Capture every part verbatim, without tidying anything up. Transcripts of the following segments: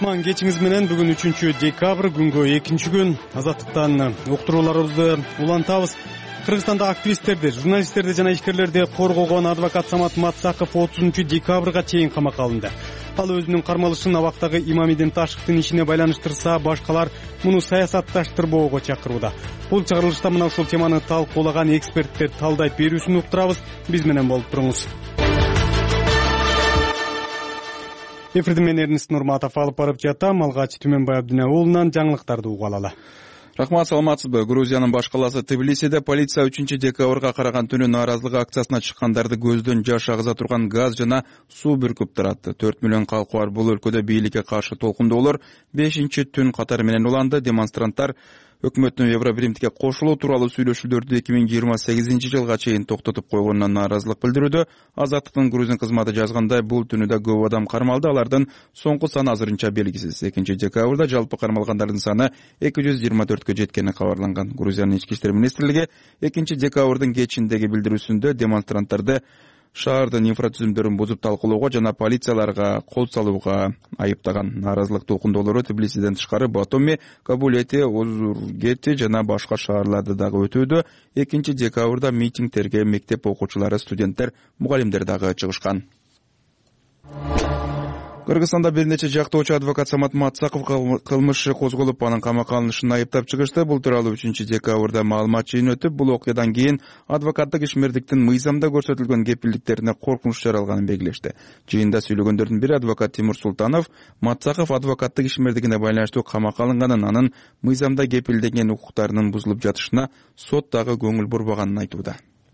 Кутман кечиңиз менен бүгүн үчүнчү декабрь күнгө экинчи күн азаттыктан уктурууларыбызды улантабыз. Кыргызстанда активисттерди, журналисттерди жана ишкерлерди коргогон адвокат Самат Матсаков отузунчу декабрга чейин камакка алынды. Ал өзүнүн кармалышын абактагы Имамидин Ташевдин ишине байланыштырса, башкалар муну саясатташтырбоого чакырууда. Бул чыгарылышта мына ушул теманы талкуулаган эксперттер талдайт берүүсүн уктурабыз. Биз менен болуп туруңуз. Эфирди мен Эрнест Нурматов алып барып жатам. Алгач Түмөнбай Абдина уулунан жаңылыктарды угуп алалы. Рахмат, саламатсызбы? Грузиянын баш каласы Тбилисиде полиция үчүнчү декабрга караган түнү нааразылык акциясына чыккандарды көздөн жаш агыза турган газ жана суу бүркүп таратты. төрт миллион калкы бар бул өлкөдө бийликке каршы толкундоолор бешинчи түн катары менен уланды. Демонстранттар өкмөттүн Евробиримдикке кошулуу тууралуу сүйлөшүүлөрдү эки миң жыйырма сегизинчи жылга чейин токтотуп койгонуна нааразылык билдирүүдө. Азаттыктын Грузин кызматы жазгандай, бул түнүдө көп адам кармалды. Алардын соңку саны азырынча белгисиз. экинчи декабрда жалпы кармалгандардын саны эки жүз жыйырма төрткө жеткени кабарланган. Грузиянын ички иштер министрлиги экинчи декабрдын кечиндеги билдирүүсүндө демонстранттарды шаардын инфратүзүмдөрүн бузуп талкуулоого жана полицияларга кол салууга айыптаган. Нааразылык толкундоолору Тбилисиден тышкары Батуми, Кабулети, Озургети жана башка шаарларда дагы өтүүдө. экинчи декабрда митингтерге мектеп окуучулары, студенттер, мугалимдер дагы чыгышкан. Кыргызстанда бир нече жактоочу адвокат Самат Матсаков кылмыш козголуп, анын камакка алынышын айыптап чыгышты. Бул тууралуу үчүнчү декабрда маалымат жыйыны өтүп, бул окуядан кийин адвокаттык ишмердиктин мыйзамда көрсөтүлгөн кепилдиктерине коркунуч жаралганын белгилешти. Жыйында сүйлөгөндөрдүн бири адвокат Тимур Султанов Матсаков адвокаттык ишмердигине байланыштуу камакка алынганын, анын мыйзамда кепилденген укуктарынын бузулуп жатышына сот дагы көңүл бурбаганын айтууда.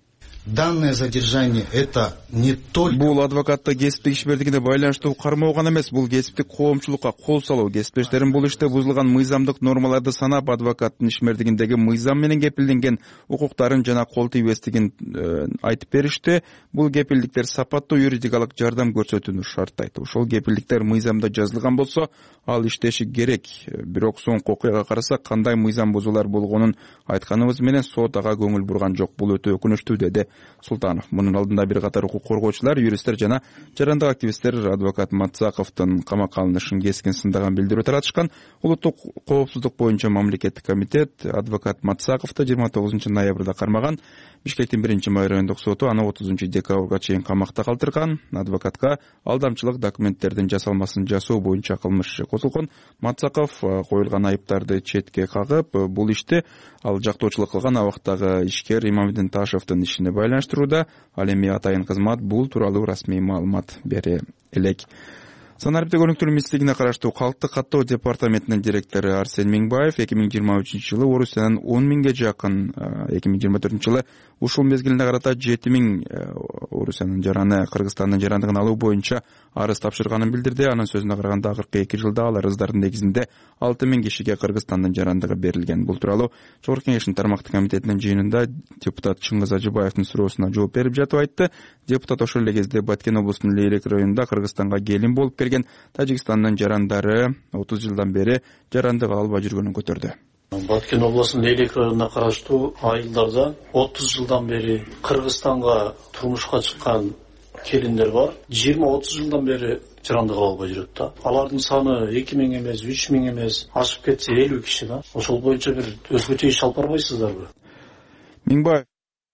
Данное задержание это не только... Бул адвокатты кесиптик ишмердигине байланыштуу кармоо гана эмес, бул кесиптик коомчулукка кол салуу. Кесиптештерин бул иште бузулган мыйзамдык нормаларды санап, адвокаттын ишмердигиндеги мыйзам менен кепилденген укуктарын жана кол тийбестигин э, айтып беришти. Бул кепилдиктер сапаттуу юридикалык жардам көрсөтүүнү шарттайт. Ошол кепилдиктер мыйзамда жазылган болсо, ал иштеши керек. Бирок соңку окуяга карасак, кандай мыйзам бузуулар болгонун айтканыбыз менен сот ага көңүл бурган жок. Бул өтө өкүнүчтүү, деди Султанов. Мунун алдында бир катар укук коргоочулар, юристтер жана жарандык активисттер адвокат Матсаковдун камакка алынышын кескин сындаган билдирүү таратышкан. Улуттук коопсуздук боюнча мамлекеттик комитет адвокат Матсаковду жыйырма тогузунчу ноябрда кармаган. Бишкектин биринчи май райондук соту аны отузунчу декабрга чейин камакта калтырган. Адвокатка алдамчылык документтердин жасалмасын жасоо боюнча кылмыш иши козулгон. Матсаков коюлган айыптарды четке кагып, бул ишти ал жактоочулук кылган абактагы ишкер Имамидин Ташевдин ишине байланыштырууда. Ал эми атайын кызмат бул тууралуу расмий маалымат бере элек. Санариптик өнүктүрүү министрлигине караштуу Калктык каттоо департаментинин директору Арсен Миңбаев эки миң жыйырма үчүнчү жылы Орусиянын он миңге жакын, эки миң жыйырма төртүнчү жылы ушул мезгилине карата жети миң Орусиянын жараны Кыргызстандын жарандыгын алуу боюнча арыз тапшырганын билдирди. Анын сөзүнө караганда, акыркы эки жылда ал арыздардын негизинде алты миң кишиге Кыргызстандын жарандыгы берилген. Бул тууралуу Жогорку Кеңештин тармактык комитетинин жыйынында депутат Чыңгыз Ажыбаевдин суроосуна жооп берип жатып айтты. Депутат ошол эле кезде Баткен облусунун Лейрек районунда Кыргызстанга келин болуп келген Тажикстандын жарандары отуз жылдан бери жарандык албай жүргөнүн көтөрдү. Баткен облусунун Лейрек районуна караштуу айылдарда отуз жылдан бери Кыргызстанга турмушка чыккан келиндер бар. жыйырма отуз жылдан бери жарандык албай жүрөт да. Алардын саны эки миң эмес, үч миң эмес, ашып кетсе элүү киши да. Ошол боюнча бир өзгөчө иш алып барбайсыздарбы? Миңбаев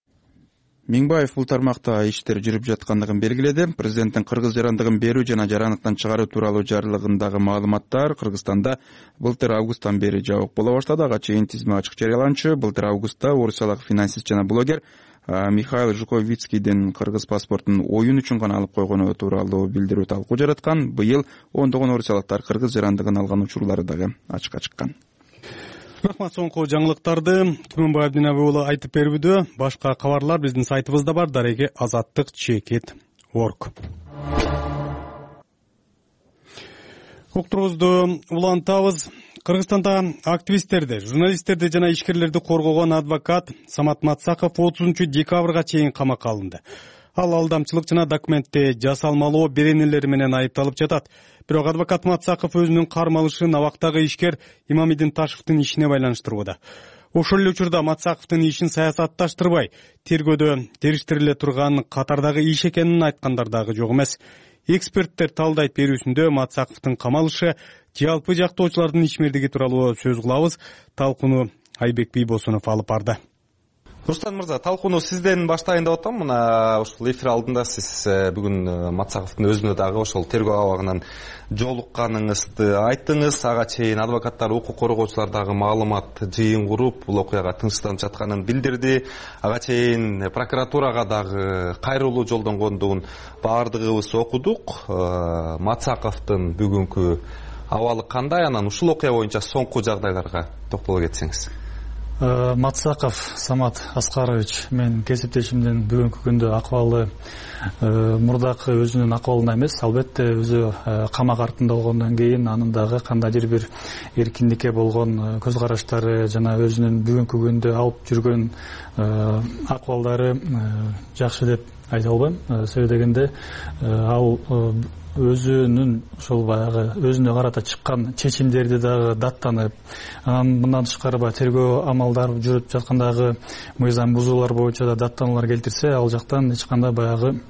Миңбаев бул тармакта иштер жүрүп жаткандыгын белгиледи. Президенттин кыргыз жарандыгын берүү жана жарандыктан чыгаруу тууралуу жарлыгындагы маалыматтар Кыргызстанда былтыр августтан бери жабык боло баштады. Ага чейин тизме ачык жарыяланчу. Былтыр августта орусиялык финансист жана блогер Михаил Жуковицкийдин кыргыз паспортун оюн үчүн гана алып койгону тууралуу билдирүү талкуу жараткан. Быйыл ондогон орусиялыктар кыргыз жарандыгын алган учурлары дагы ачыкка чыккан. Рахмат, соңку жаңылыктарды Түмөнбай Абдина уулу айтып берүүдө. Башка кабарлар биздин сайтыбызда бар, дареги азаттык чекит орг. Уктуруубузду улантабыз. Кыргызстанда активисттерди, журналисттерди жана ишкерлерди коргогон адвокат Самат Матсаков отузунчу декабрга чейин камакка алынды. Ал алдамчылык жана документти жасалмалоо беренелери менен айыпталып жатат. Бирок адвокат Матсаков өзүнүн кармалышын абактагы ишкер Имамидин Ташевдин ишине байланыштырууда. Ошол эле учурда Матсаковдун ишин саясатташтырбай, тергөөдө териштириле турган катардагы иш экенин айткандар дагы жок эмес. Эксперттер талдайт берүүсүндө Матсаковдун камалышы жалпы жактоочулардын ишмердиги тууралуу сөз кылабыз. Талкууну Айбек Бийбосунов алып барды. Рустам мырза, талкууну сизден баштайын деп атам. Мына ушул эфир алдында сиз бүгүн Матсаковдун өзүнө дагы ошол тергөө абагынан жолукканыңызды айттыңыз. Ага чейин адвокаттар, укук коргоочулар дагы маалымат жыйын куруп, бул окуяга тынчсызданып жатканын билдирди. Ага чейин прокуратурага дагы кайрылуу жолдонгондугун баардыгыбыз окудук. Матсаковдун бүгүнкү абалы кандай? Анан ушул окуя боюнча соңку жагдайларга токтоло кетсеңиз. Матсаков Самат Аскарович мен кесиптешимдин бүгүнкү күндө акыбалы мурдакы өзүнүн акыбалында эмес, албетте өзү камак артында болгондон кийин анын дагы кандайдыр бир эркиндикке болгон көз караштары жана өзүнүн бүгүнкү күндө алып жүргөн акыбалдары жакшы деп айта албайм. Себеби дегенде ал өзүнүн ошол баягы өзүнө карата чыккан чечимдерди дагы даттанып, анан мындан тышкары баягы тергөө амалдары жүрүп жаткандагы мыйзам бузуулар боюнча да даттануулар келтирсе, ал жактан эч кандай баягы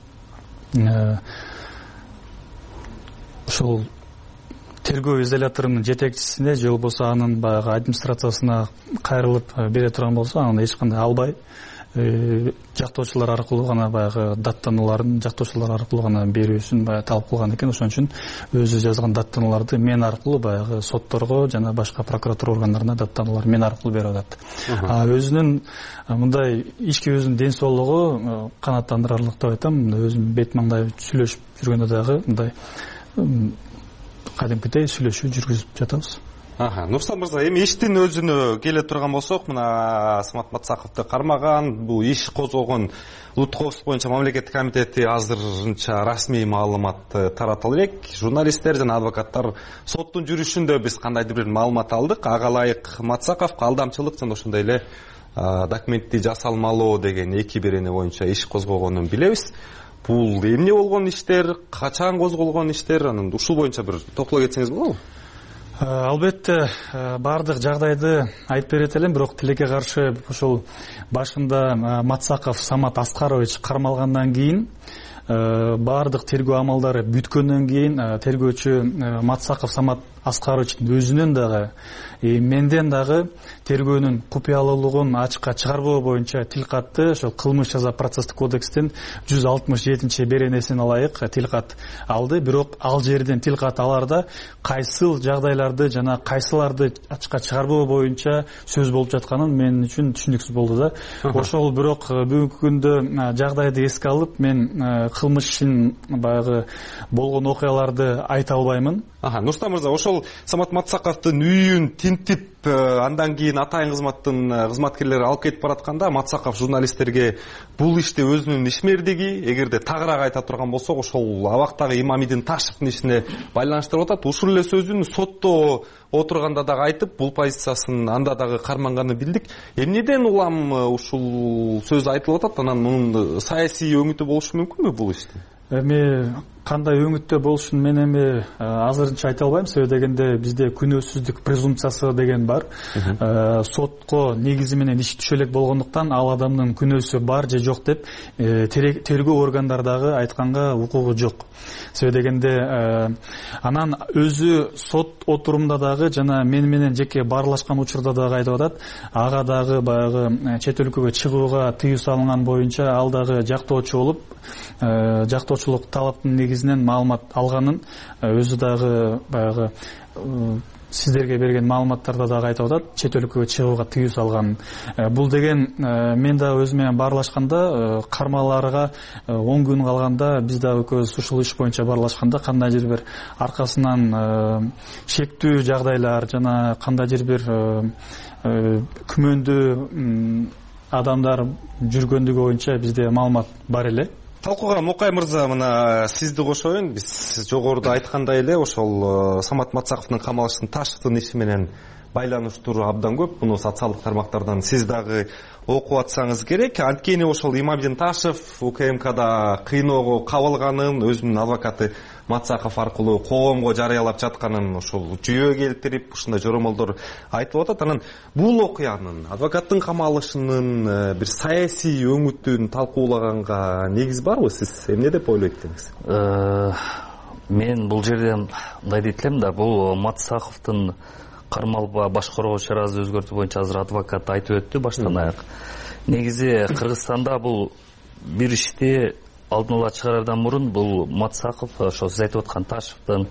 ошол тергөө изоляторунун жетекчисине же болбосо анын баягы администрациясына кайрылып бере турган болсо, аны эч кандай албай жактоочулар аркылуу гана баягы даттанууларын жактоочулар аркылуу гана берүүсүн баягы талап кылган экен. Ошон үчүн өзү жазган даттанууларды мен аркылуу баягы сотторго жана башка прокуратура органдарына даттануулар мен аркылуу берип атат. А өзүнүн мындай ички өзүнүн ден соолугу канааттандырарлык деп айтам. Өзүм бет маңдай сүйлөшүп жүргөндө дагы мындай кадимкидей сүйлөшүү жүргүзүп жатабыз. Аха, Нурсан мырза, эми иштин өзүнө келе турган болсок, мына Самат Матсаковду кармаган, бул иш козгогон улуттук коопсуздук боюнча мамлекеттик комитети азырынча расмий маалымат тарата элек. Журналисттер жана адвокаттар соттун жүрүшүндө биз кандайдыр бир маалымат алдык. Ага ылайык Матсаковго алдамчылык жана ошондой эле документти жасалмалоо деген эки берене боюнча иш козгогонун билебиз. Бул эмне болгон иштер, качан козголгон иштер, анан ушул боюнча бир токтоло кетсеңиз болобу? Албетте баардык жагдайды айтып берет элем, бирок тилекке каршы ошол башында Матсаков Самат Аскарович кармалгандан кийин баардык тергөө амалдары бүткөндөн кийин тергөөчү Матсаков Самат Аскаровичтин өзүнүн дагы менден дагы тергөөнүн купуялуулугун ачыкка чыгарбоо боюнча тил катты. Ошол кылмыш жаза процесстик кодекстин жүз алтымыш жетинчи беренесине ылайык тил кат алды. Бирок ал жерден тил кат аларда кайсыл жагдайларды жана кайсыларды ачыкка чыгарбоо боюнча сөз болуп жатканын мен үчүн түшүнүксүз болду да. Ошол бирок бүгүнкү күндө жагдайды эске алып мен кылмыштын баягы болгон окуяларды айта албаймын. Аха, Нурстан мырза, ошол Самат Матсаковдун үйүн тинтип андан кийин атайын кызматтын кызматкерлери алып кетип баратканда Матсаков журналисттерге бул иште өзүнүн ишмердиги, эгерде тагыраак айта турган болсок, ошол абактагы Имамидин Ташевдин ишине байланыштырып атат. Ушул эле сөзүн сотто отурганда дагы айтып, бул позициясын анда дагы карманганын билдик. Эмнеден улам ушул сөз айтылып атат? Анан мунун саясий өңүтү болушу мүмкүнбү бул иштин? Эми кандай өңүттө болушун мен эми азырынча айта албайм. Себеби дегенде бизде күнөөсүздүк презумпциясы деген бар. Сотко негизи менен иш түшө элек болгондуктан ал адамдын күнөөсү бар же жок деп тергөө органдары дагы айтканга укугу жок. Себеби дегенде анан өзү сот отурумда дагы жана мен менен жеке баарлашкан учурда дагы айтып атат. Ага дагы баягы чет өлкөгө чыгууга тыюу салынган боюнча ал дагы жактоочу болуп, жактоочулук талаптын негизинен маалымат алганын өзү дагы баягы сиздерге берген маалыматтарда дагы айтып атат, чет өлкөгө чыгууга тыюу салган. Бул деген мен дагы өзүм менен баарлашканда кармаларга он күн калганда биз дагы экөөбүз ушул иш боюнча баарлашканда кандайдыр бир аркасынан шектүү жагдайлар жана кандайдыр бир күмөндүү адамдар жүргөндүгү боюнча бизде маалымат бар эле. Талкууга Мукай мырза, мына сизди кошоюн. Биз жогоруда айткандай эле ошол Самат Матсаковдун камалыштын Ташевдин иши менен байланыштуу абдан көп. Муну социалдык тармактардан сиз дагы окуп атсаңыз керек. Анткени ошол Имамидин Ташев УКМКда кыйноого кабылганын, өзүнүн адвокаты Матсаков аркылуу коомго жарыялап жатканын ошол жүйө келтирип, ушундай жоромолдор айтып атат. Анан бул окуянын, адвокаттын камалышынын бир саясий өңүтүн талкуулаганга негиз барбы? Сиз эмне деп ойлойт экенсиз? Мен бул жерде мындай дейт элем да, бул Матсаховдун кармалып баш коргоо чарасын өзгөртүү боюнча азыр адвокат айтып өттү баштан аяк. Негизи Кыргызстанда бул бир ишти алдын ала чыгарардан мурун бул Матсахов, ошо сиз айтып аткан Ташевдин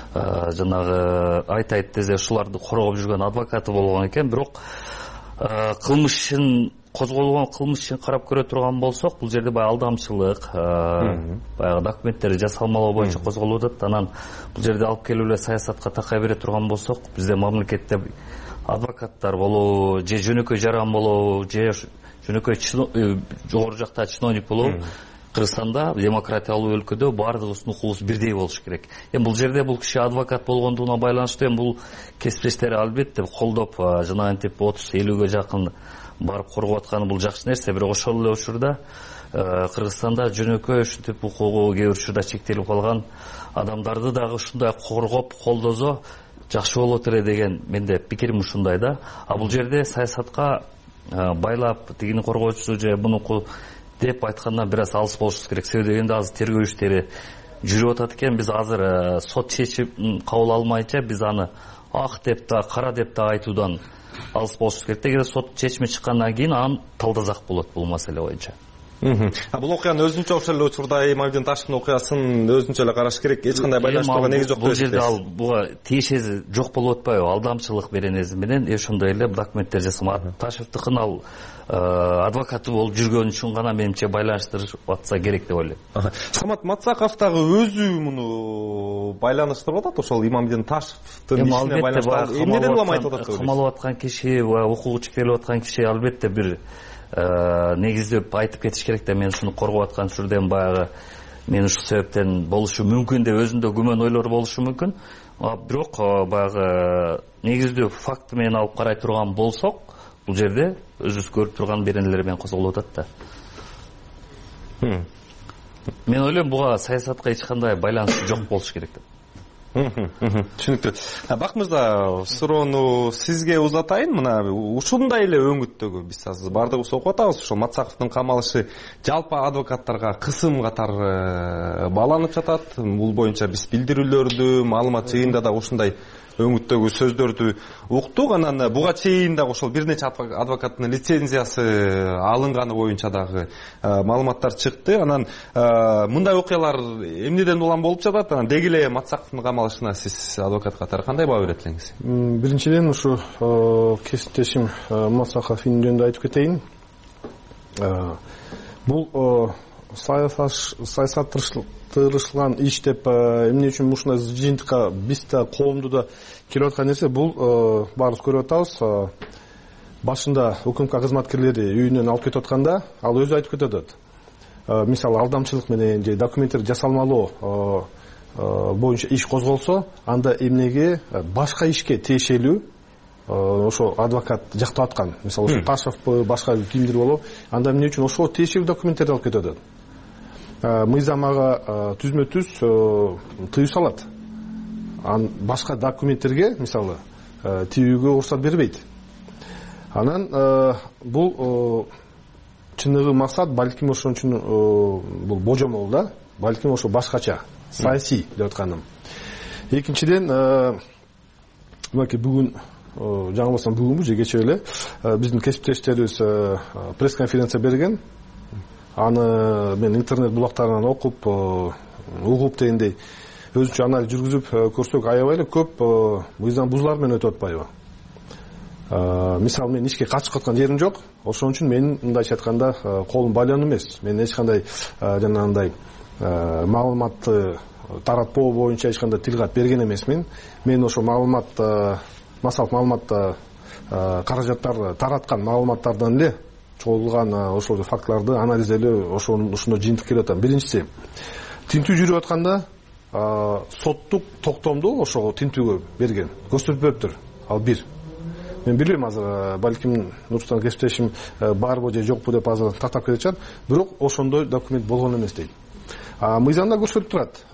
жанагы айтайт дезе ушуларды коргоп жүргөн адвокаты болгон экен. Бирок кылмыш ишин козголгон кылмыш ишин карап көрө турган болсок, бул жерде баягы алдамчылык, баягы документтери жасалмалоо боюнча козголуп атат. Анан бул жерде алып келип эле саясатка такай бере турган болсок, бизде мамлекетте адвокаттар болобу, же жөнөкөй жаран болобу, же жөнөкөй жогору жакта чиновник болобу, Кыргызстанда демократиялуу өлкөдө баардыгыбыздын укугубуз бирдей болуш керек. Эми бул жерде бул киши адвокат болгондугуна байланыштуу эми бул кесиптештери албетте колдоп, жанагынтип отуз элүүгө жакын барып коргоп атканы бул жакшы нерсе. Бирок ошол эле учурда Кыргызстанда жөнөкөй ушинтип укугу кээ бир учурда чектелип калган адамдарды дагы ушундай коргоп колдозо жакшы болот эле деген менде пикирим ушундай да. А бул жерде саясатка байлап тигини коргоочусу же мунуку деп айткандан бир аз алыс болушубуз керек. Себеби дегенде азыр тергөө иштери жүрүп атат экен. Биз азыр сот чечим кабыл алмайынча биз аны ак деп да, кара деп да айтуудан алыс болушубуз керек. Эгер сот чечими чыккандан кийин анан талдасак болот бул маселе боюнча. Бул окуяны өзүнчө ошол эле учурда Имамдин Ташевдин окуясын өзүнчө эле караш керек. Эч кандай байланыштырууга негиз жок. Бул жерде ал буга тиешеси жок болуп атпайбы? Алдамчылык беренеси менен ошондой эле документтер жасалган. Ташевдикин ал адвокаты болуп жүргөн үчүн гана менимче байланыштырып атса керек деп ойлойм. Самат Матсахов дагы өзү муну байланыштырып атат ошол Имамдин Ташевдин ишине байланыштырып. Эмнеден улам айтып атат? Камалып аткан киши, укугу чектелип аткан киши албетте бир негиздеп айтып кетиш керек да, мен ушуну коргоп аткан сүрдөн баягы мен ушул себептен болушу мүмкүн деп өзүндө күмөн ойлор болушу мүмкүн. Бирок баягы негиздүү факты менен алып карай турган болсок, бул жерде өзүбүз көрүп турган беренелер менен козголуп атат да. Мен ойлойм буга саясатка эч кандай байланышы жок болуш керек деп. Түшүнүктүү. Бак мырза, суроону сизге узатайын. Мына ушундай эле өңүттөгү биз азыр бардыгыбыз окуп атабыз. Ошо Матсаховдун камалышы жалпы адвокаттарга кысым катары бааланып жатат. Бул боюнча биз билдирүүлөрдү, маалымат жыйында да ушундай өңүттөгү сөздөрдү уктук. Анан буга чейин дагы ошол бир нече адвокаттын лицензиясы алынганы боюнча дагы маалыматтар чыкты. Анан мындай окуялар эмнеден улам болуп жатат? Анан деги эле Матсаховдун камалышына сиз адвокат катары кандай баа берет элеңиз? Биринчиден ушу кесиптешим Матсахов жөнүндө айтып кетейин. Бул саясатташтырылган иш деп эмне үчүн ушундай жыйынтыкка биз да коомду да келип аткан нерсе, бул баарыбыз көрүп атабыз. Башында УКМК кызматкерлери үйүнөн алып кетип атканда ал өзү айтып кетет. Мисалы алдамчылык менен же документтер жасалмалоо боюнча иш козголсо, анда эмнеге башка ишке тиешелүү ошо адвокат жактап аткан, мисалы ошо Ташев башка кимдир болобу, анда эмне үчүн ошого тиешелүү документтерди алып кетет. Мыйзам ага түзмө-түз тыюу салат. Башка документтерге, мисалы, тийүүгө уруксат бербейт. Анан бул чыныгы максат балким ошон үчүн бул божомол да, балким ошо башкача, саясий деп атканым. Экинчиден, мынакей бүгүн жаңылбасам бүгүнбү же кечээ эле биздин кесиптештерибиз пресс-конференция берген. Аны мен интернет булактарынан окуп, угуп дегендей өзүнчө анализ жүргүзүп көрсөк, аябай эле көп мыйзам бузуулар менен өтүп атпайбы. Мисалы, мен ишке катышып аткан жерим жок. Ошон үчүн менин мындайча айтканда колум байлануу эмес. Мен эч кандай жанагындай маалыматты таратпоо боюнча эч кандай тилгат берген эмесмин. Мен ошо маалымат, масалык маалыматта каражаттар тараткан маалыматтардан эле чогулган ошол фактыларды анализделүү ошондо жыйынтык келип атам. Биринчиси, тинтүү жүрүп атканда соттук токтомду ошого тинтүүгө берген, көрсөтүп бериптир. Ал бир. Мен билбейм азыр балким Нурсултан кесиптешим барбы же жокпу деп азыр тактап кетет, бирок ошондой документ болгон эмес дейт. Мыйзамда көрсөтүп турат.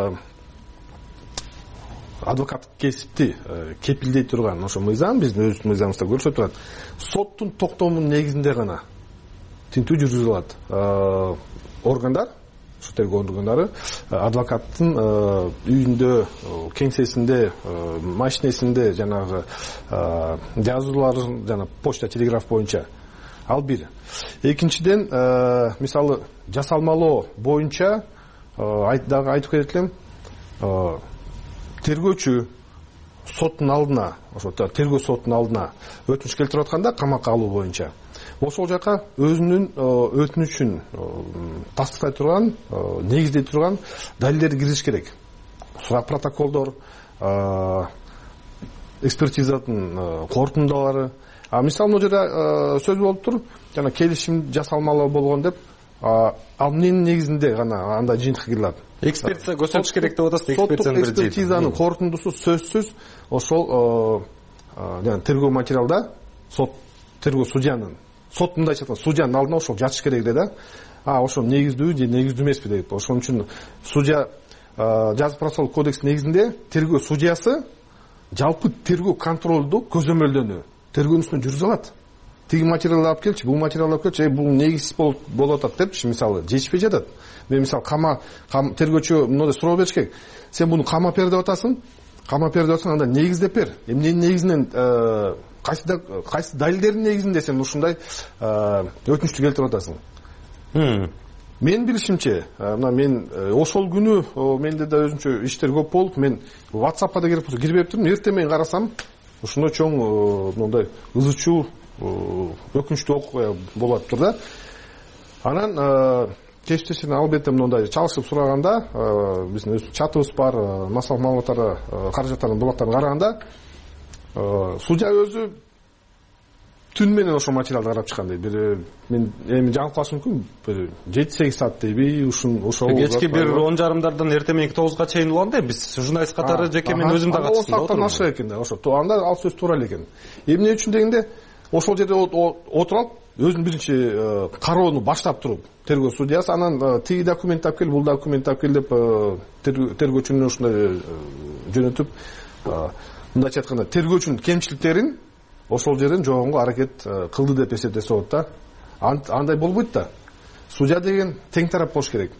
Адвокат кесипти кепилдей турган ошо мыйзам, биздин өз мыйзамыбызда көрсөтүп турат. Соттун токтомунун негизинде гана тинтүү жүргүзүлөт. Органдар ушу тергөө органдары адвокаттын үйүндө, кеңсесинде, машинесинде жанагы жазууларын жана почта, телеграф боюнча ал бир. Экинчиден, мисалы жасалмалоо боюнча дагы айтып кетет элем, тергөөчү соттун алдына, ошо тергөө соттун алдына өтүнүч келтирип атканда камакка алуу боюнча ошол жака өзүнүн өтүнүчүн тастыктай турган, негиздей турган далилдерди киргизиш керек. Сурак протоколдор, экспертизанын корутундалары. А мисалы могу жерде сөз болуп тур, жана келишим жасалмалуу болгон деп, ал эмненин негизинде гана андай жыйынтыкка кирилат. Экспертиза көрсөтүш керек деп атасыз. Экспертизанын экспертизанын корутундусу сөзсүз ошол жана тергөө материалда сот тергөө судьянын сот мындай айткан судьянын алдына ошол жатыш керек эле да. А ошол негиздүүбү же негиздүү эмеспи деп. Ошон үчүн судья жаза процессуалдык кодекс негизинде тергөө судьясы жалпы тергөө контролду көзөмөлдөнү тергөөнүн үстүнө жүргүзө алат. Тиги материалды алып келчи, бул материалды алып келчи, бул негиз болуп атат депчи, мисалы жетишпей жатат. Мен мисалы кама тергөөчү мындай суроо бериш керек. Сен буну камап бер деп атасың, камап бер деп атсаң, анда негиздеп бер. Эмненин негизинен кайсы кайсы далилдердин негизинде сен ушундай өтүнүчтү келтирип атасың. Мен билишимче, мына мен ошол күнү менде да өзүнчө иштер көп болуп, мен WhatsApp'ка да кирип кирбептирмин. Эртең менен карасам, ушундай чоң мындай ызы чуу өкүнүчтүү окуя болуп тур да. Анан кештесин албетте мындай чалышып сураганда, биздин өз чатыбыз бар, массалык маалыматтарды, каражаттардын булактарын караганда, судья өзү түн менен ошол материалды карап чыккан дейт. Бир мен эми жаңылып калышым мүмкүн, бир жети сегиз саат дейби, ушун ошол кечки бир он жарымдардан эртең мененки тогузга чейин болгондой, биз журналист катары жеке мен өзүм да катыштым. он сааттан ашык экен да, ошо. Анда ал сөз туура эле экен. Эмне үчүн дегенде, ошол жерде отуруп алып, өзүн биринчи кароону баштап туруп, тергөө судьясы анан тиги документ алып кел, бул документ алып кел деп тергөөчүнү ушундай жөнөтүп, мындайча айтканда тергөөчүнүн кемчиликтерин ошол жерден жогонго аракет кылды деп эсептесе болот да. Андай болбойт да. Судья деген тең тарап болуш керек.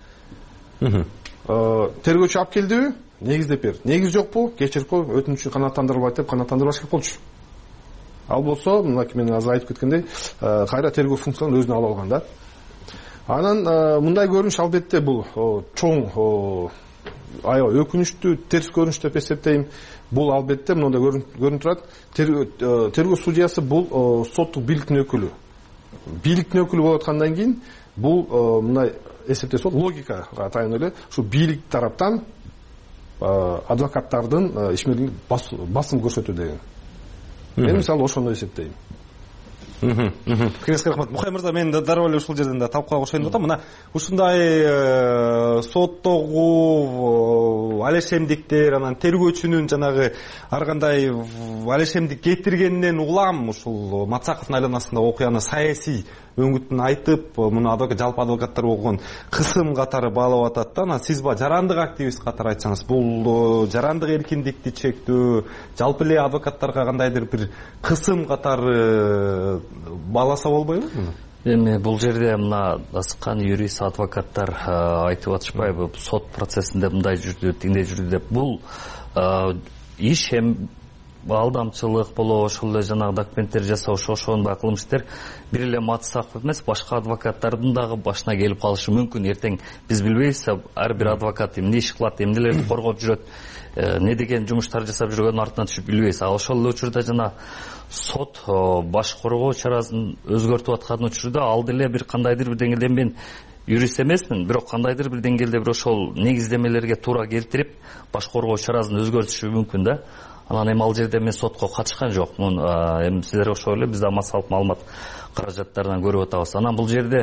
Тергөөчү алып келдиби? Негиздеп бер. Негиз жокпу? Кечирипи, өтүнүчү канааттандырылбайт деп канааттандырбаш керек болчу. Ал болсо, мына мен азыр айтып кеткендей, кайра тергөө функцияларын өзүнө алып алган да. Анан мындай көрүнүш албетте бул чоң аябай өкүнүчтүү, терс көрүнүш деп эсептейм. Бул албетте мындай көрүнүп турат. Тергөө судьясы бул соттук бийликтин өкүлү. Бийликтин өкүлү болуп аткандан кийин бул мындай эсептесе болот, логикага таянып эле ушу бийлик тараптан адвокаттардын ишмердиги басым көрсөтүү деген. Мен мисалы ошондой эсептейм. Кеңеске рахмат. Мухай мырза, мен дароо эле ушул жерден да талкууга кошоюн деп атам. Мына ушундай соттогу алешемдиктер, анан тергөөчүнүн жанагы ар кандай алешемдик кетиргенинен улам ушул Матсаковдун айланасында окуяны саясий өңүтүн айтып, муну адвокат жалпы адвокаттар болгон кысым катары баалап атат да. Анан сиз ба жарандык активист катары айтсаңыз, бул жарандык эркиндикти чектөө, жалпы эле адвокаттарга кандайдыр бир кысым катары бааласа болбойбу? Эми бул жерде мына асыккан юрист адвокаттар айтып атышпайбы, сот процессинде мындай жүрдү, тиңдей жүрдү деп. Бул иш эми алдамчылык болобу, ошол эле жанагы документтер жасоо, ошонун баары кылмыш иштер бир эле Матсаков эмес, башка адвокаттардын дагы башына келип калышы мүмкүн. Эртең биз билбейбиз, ар бир адвокат эмне иш кылат, эмнелерди коргоп жүрөт, не деген жумуштар жасап жүргөнүн артынан түшүп билбейбиз. А ошол эле учурда жана сот баш коргоо чарасын өзгөртүп аткан учурда ал деле бир кандайдыр бир деңгээлде, мен юрист эмесмин, бирок кандайдыр бир деңгээлде бир ошол негиздемелерге туура келтирип баш коргоо чарасын өзгөртүшү мүмкүн да. Анан эми ал жерде мен сотко катышкан жокмун. Эми сиздер ошол эле биз да массалык маалымат каражаттарынан көрүп атабыз. Анан бул жерде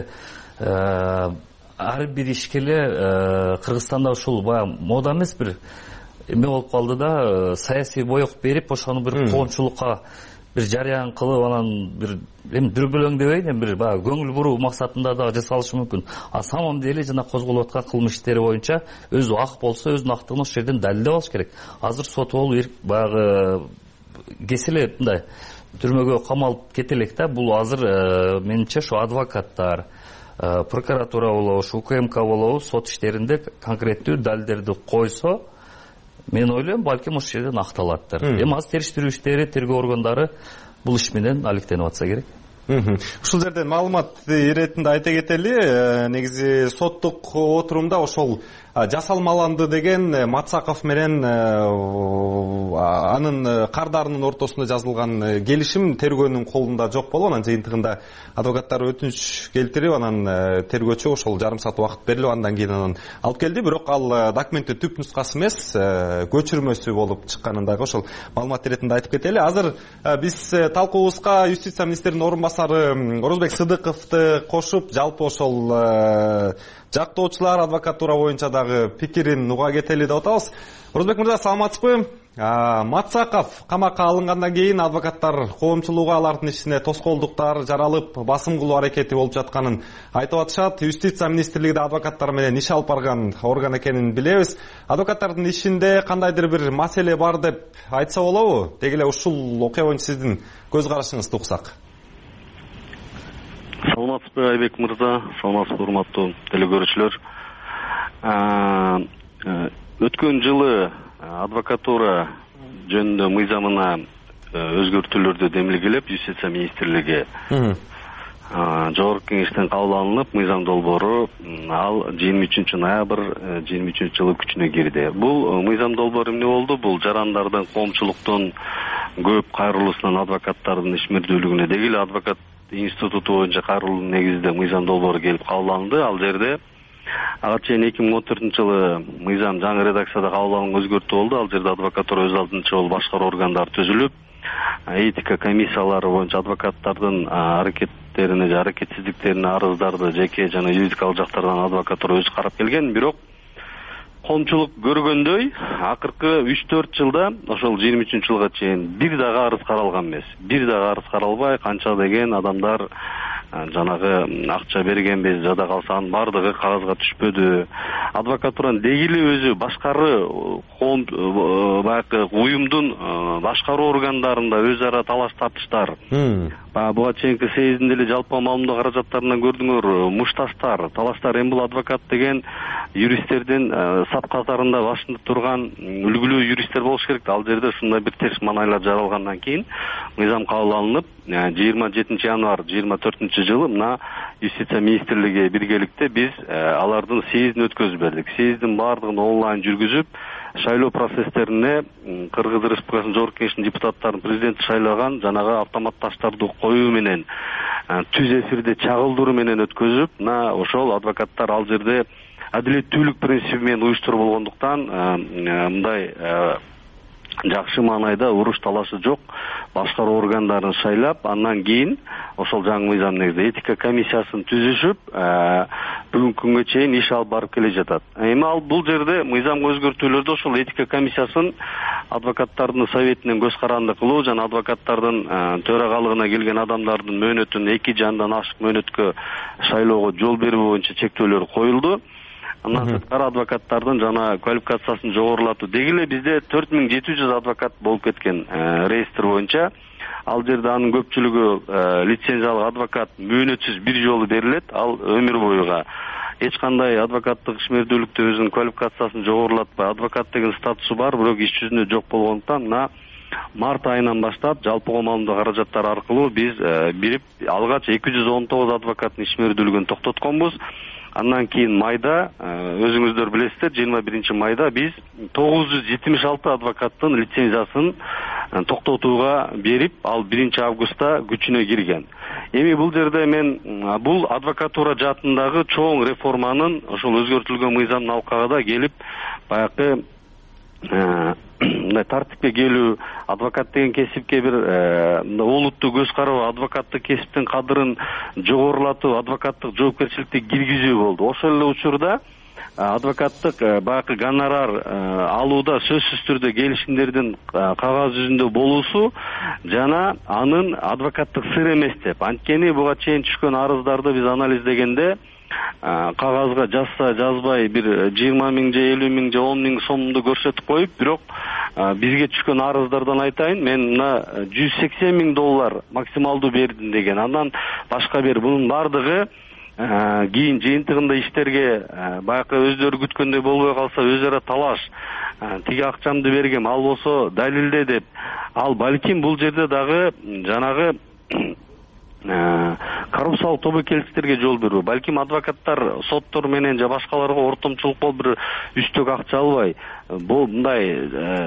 ар бир ишке эле Кыргызстанда ушул баягы мода эмес, бир эме болуп калды да, саясий боек берип, ошону бир коомчулукка бир жарыян кылып, анан бир эми дүрбөлөң дебейин, эми бир баягы көңүл буруу максатында да жасалышы мүмкүн. А самом деле жана козголуп аткан кылмыш иштери боюнча өзү ак болсо, өзүнүн актыгын ошол жерден далилдеп алыш керек. Азыр сот болуп баягы кесиле мындай түрмөгө камалып кете элек да. Бул азыр менимче ошо адвокаттар, прокуратура болобу, УКМК болобу сот иштеринде конкреттүү далилдерди койсо, мен ойлойм, балким ошол жерден акталаттыр. Эми азыр териштирүү иштери, тергөө органдары бул иш менен алектенип атса керек. Ушул жерден маалымат иретинде айта кетели, негизи соттук отурумда ошол жасалмаланды деген Матсаков менен анын кардарынын ортосунда жазылган келишим тергөөнүн колунда жок болгон. Анын жыйынтыгында адвокаттар өтүнүч келтирип, анан тергөөчү ошол жарым саат убакыт берилип, андан кийин анан алып келди. Бирок ал документтин түп нускасы эмес, көчүрмөсү болуп чыкканын дагы ошол маалымат иретинде айтып кетели. Азыр биз талкуубузга юстиция министринин орун басары Орозбек Сыдыковду кошуп, жалпы ошол жактоочулар адвокатура боюнча дагы пикирин уга кетели деп атабыз. Орозбек мырза, саламатсызбы? Матсаков камакка алынгандан кийин адвокаттар коомчулугу алардын ишине тоскоолдуктар жаралып, басым кылуу аракети болуп жатканын айтып атышат. Юстиция министрлиги да адвокаттар менен иш алып барган орган экенин билебиз. Адвокаттардын ишинде кандайдыр бир маселе бар деп айтса болобу? Деги эле ушул окуя боюнча сиздин көз карашыңызды уксак. Саламатсызбы, Айбек мырза, саламатсызбы, урматтуу телекөрүүчүлөр. Өткөн жылы адвокатура жөнүндө мыйзамына өзгөртүүлөрдү демилгелеп, Юстиция министрлиги жогорку кеңештен кабыл алынып, мыйзам долбоору ал жыйырма үчүнчү ноябрь жыйырма үчүнчү жылы күчүнө кирди. Бул мыйзам долбоору эмне болду? Бул жарандардын, коомчулуктун көп кайрылуусунан адвокаттардын ишмердүүлүгүнө, деги эле адвокат институту боюнча кайрылуу негизинде мыйзам долбоору келип кабыл алынды. Ал жерде ага чейин эки миң он төртүнчү жылы мыйзам жаңы редакцияда кабыл алынган өзгөртүү болду. Ал жерде адвокатура өз алдынча бол башкаруу органдары түзүлүп, этика комиссиялары боюнча адвокаттардын аракеттерине же аракетсиздиктерине арыздарды жеке жана юридикалык жактардан адвокатура өзү карап келген. Бирок коомчулук көргөндөй, акыркы үч төрт жылда ошол жыйырма үчүнчү жылга чейин бир дагы арыз каралган эмес. Бир дагы арыз каралбай, канча деген адамдар жанагы акча бергенбиз, жада калса анын бардыгы кагазга түшпөдү. Адвокатуранын деги эле өзү башкары коом баягы уюмдун башкаруу органдарында өз ара талаш тартыштар. Буга чейинки съездинде эле жалпы маалымдоо каражаттарынан көрдүңөр, мушташтар, талаштар. Эми бул адвокат деген юристтердин сап катарында башында турган үлгүлүү юристтер болуш керек. Ал жерде ушундай бир терс маанайлар жаралгандан кийин мыйзам кабыл алынып, жыйырма жетинчи январь жыйырма төртүнчү жылы мына Юстиция министрлиги биргеликте биз алардын съездин өткөзүп бердик. Съездин баардыгын онлайн жүргүзүп, шайлоо процесстерине Кыргыз Республикасынын жогорку кеңешинин депутаттарын президент шайлаган жанагы автоматташтарды коюу менен, түз эфирде чагылдыруу менен өткөзүп, мына ошол адвокаттар ал жерде адилеттүүлүк принциби менен уюштуруп болгондуктан мындай жакшы маанайда уруш талашы жок, башкаруу органдарын шайлап, андан кийин ошол жаңы мыйзам негизинде этика комиссиясын түзүшүп, бүгүнкү күнгө чейин иш алып барып келе жатат. Эми ал бул жерде мыйзамга өзгөртүүлөрдө ошол этика комиссиясын адвокаттардын советинен көз каранды кылуу жана адвокаттардын төрагалыгына келген адамдардын мөөнөтүн эки же андан ашык мөөнөткө шайлоого жол берүү боюнча чектөөлөр коюлду. Андан сырткары адвокаттардын жана квалификациясын жогорулатуу. Деги эле бизде төрт миң жети жүз адвокат болуп кеткен реестр боюнча. Ал жерде анын көпчүлүгү лицензиялык адвокат мөөнөтсүз бир жолу берилет, ал өмүр боюга. Эч кандай адвокаттык ишмердүүлүктө өзүнүн квалификациясын жогорулатпай, адвокат деген статусу бар, бирок иш жүзүндө жок болгондуктан мына март айынан баштап жалпыга маалымдоо каражаттары аркылуу биз бирип алгач эки жүз он тогуз адвокаттын ишмердүүлүгүн токтотконбуз. Андан кийин майда, өзүңүздөр билесиздер, жыйырма биринчи майда биз тогуз жүз жетимиш алты адвокаттын лицензиясын токтотууга берип, ал биринчи августта күчүнө кирген. Эми бул жерде мен бул адвокатура жаатындагы чоң реформанын ошол өзгөртүлгөн мыйзамдын алкагында келип, баягы мындай тартипке келүү, адвокат деген кесипке бир олуттуу көз кароо, адвокаттык кесиптин кадырын жогорулатуу, адвокаттык жоопкерчиликти киргизүү болду. Ошол эле учурда адвокаттык баягы гонорар алууда сөзсүз түрдө келишимдердин кагаз жүзүндө болуусу жана анын адвокаттык сыр эмес деп. Анткени буга чейин түшкөн арыздарды биз анализдегенде кагазга жазса жазбай бир жыйырма миң же элүү миң же он миң сомду көрсөтүп коюп, бирок бизге түшкөн арыздардан айтайын, мен мына жүз сексен миң доллар максималдуу бердим деген. Андан башка бир бунун бардыгы кийин жыйынтыгында иштерге баягы өздөрү күткөндөй болбой калса өз ара талаш, тиги акчамды бергем, ал болсо далилде деп, ал балким бул жерде дагы жанагы коррупциялык тобокелчиликтерге жол берүү. Балким адвокаттар соттор менен же башкаларга ортомчулук болуп бир үстөк акча албай, бул мындай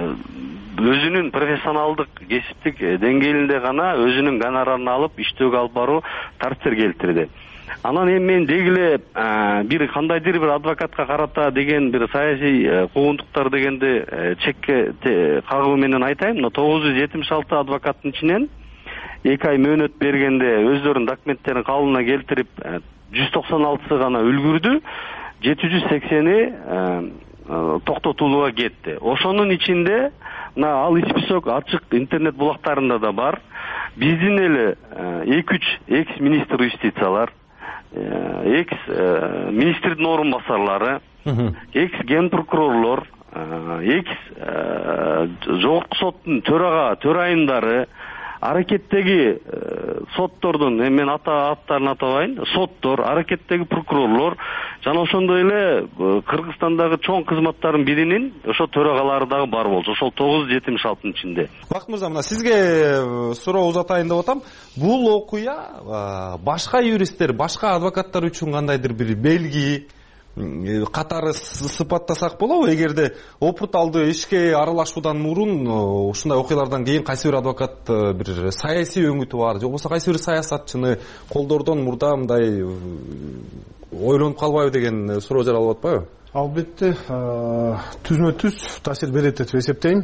өзүнүн профессионалдык кесиптик деңгээлинде гана өзүнүн гонорарын алып иштөөгө алып баруу тартипсер келтирди. Анан эми мен дегиле бир кандайдыр бир адвокатка карата деген бир саясий куугунтуктар дегенди чекке кагуу менен айтайын. Мына тогуз жүз жетимиш алты адвокаттын ичинен эки ай мөөнөт бергенде өздөрүнүн документтерин калыбына келтирип жүз токсон алтысы гана үлгүрдү, жети жүз сексени токтотулууга кетти. Ошонун ичинде мына ал список ачык интернет булактарында да бар. Биздин эле эки үч экс министр юстициялар, экс министрдин орун басарлары, экс ген прокурорлор, экс жогорку соттун төрага төрайымдары, аракеттеги соттордун, мен ата аттарын атабайын, соттор, аракеттеги прокурорлор, жана ошондой эле Кыргызстандагы чоң кызматтардын биринин ошо төрагалары дагы бар болчу. Ошол тогуз жүз жетимиш алтынын ичинде. Бакыт мырза, мына сизге суроо узатайын деп атам. Бул окуя башка юристтер, башка адвокаттар үчүн кандайдыр бир белги катары сыпаттасак болобу? Эгерде опыт алды ишке аралашуудан мурун ушундай окуялардан кийин кайсы бир адвокат бир саясий өңүтү бар, же болбосо кайсы бир саясатчыны колдоордон мурда мындай ойлонуп калбайбы деген суроо жаралып атпайбы? Албетте, түзмө түз таасир берет деп эсептейм.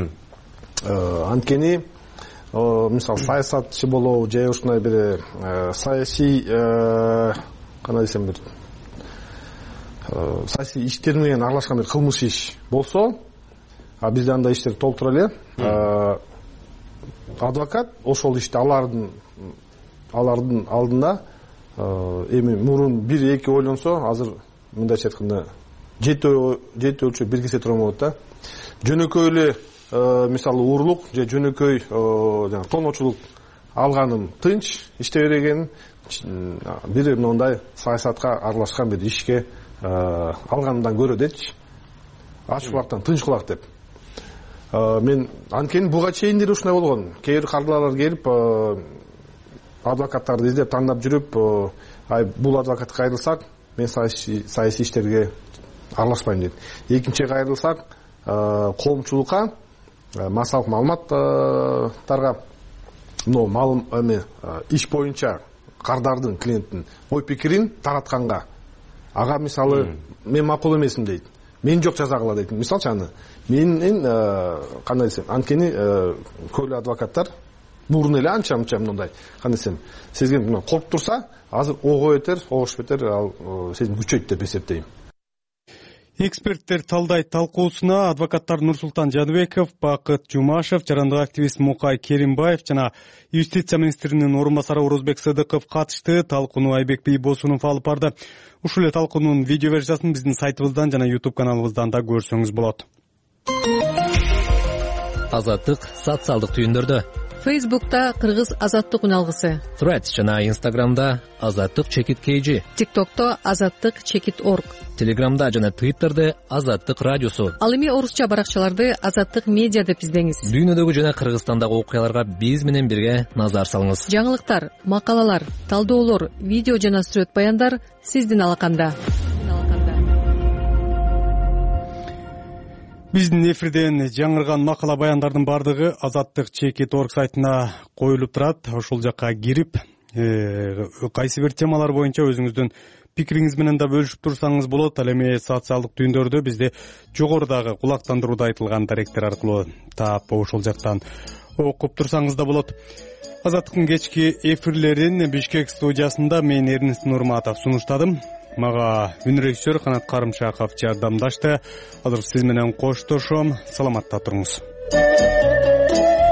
Анткени мисалы саясатчы болобу же ушундай бир саясий кандай десем бир саясий иштер менен аралашкан бир кылмыш иш болсо, а бизде андай иштер толтура эле. Адвокат ошол ишти алардын алардын алдында эми мурун бир эки ойлонсо, азыр мындайча айтканда жети жети өлчөп бир кесе турган болот да. Жөнөкөй эле мисалы уурлук же жөнөкөй жана тоночулук алганым тынч иштей бергенин, бир мындай саясатка аралашкан бир ишке алганымдан көрө дечи, ачык булактан тынч булак деп. Мен анткени буга чейин деле ушундай болгон. Кээ бир кардылар келип адвокаттарды издеп тандап жүрүп, ай бул адвокатка кайрылсак, мен саясий иштерге аралашпайм дейт. Экинчи кайрылсак, коомчулукка, массалык маалыматтарга, но маалым эме иш боюнча кардардын, клиенттин ой пикирин таратканга, ага мисалы мен макул эмесмин дейт. Мен жок жазагыла дейт. Мисалчы аны менин кандай десем, анткени көйлө адвокаттар мурун эле анча мынча мындай кандай десем, сезген мына коркуп турса, азыр ого бетер, огош бетер ал сезим күчөйт деп эсептейм. Эксперттер талдайт талкуусуна адвокаттар Нурсултан Жаныбеков, Бакыт Жумашев, жарандык активист Мукай Керимбаев жана юстиция министринин орун басары Орозбек Сыдыков катышты. Талкууну Айбек Бийбосунов алып барды. Ушул эле талкуунун видео версиясын биздин сайтыбыздан жана YouTube каналыбыздан да көрсөңүз болот. Азаттык социалдык түйүндөрдө. Facebook'ta Kırgız Azatlık Unalgısı. Threads жана Instagram'da Azatlık Çekit Кейжи. TikTok'ta Azatlık Çekit org. Telegram'da жана Twitter'da Azatlık Radyosu. Ал эми орусча баракчаларды Azatlık Media деп издеңиз. Дүйнөдөгү жана Кыргызстандагы окуяларга биз менен бирге назар салыңыз. Жаңылыктар, макалалар, талдоолор, видео жана сүрөт баяндар сиздин алаканда. Биздин эфирден жаңырган макала баяндардын бардыгы Азаттык Чекит орг сайтына коюлуп турат. Ошол жакка кирип, кайсы бир темалар боюнча өзүңүздүн пикириңиз менен да бөлүшүп турсаңыз болот. Ал эми социалдык түйүндөрдө бизде жогорудагы кулактандырууда айтылган даректер аркылуу таап ошол жактан окуп турсаңыз да болот. Азаттыктын кечки эфирлерин Бишкек студиясында мен Эрнест Нурматов сунуштадым. Мага үн режиссер Канат Карымшаков жардамдашты. Азыр сиз менен коштошом. Саламатта туруңуз.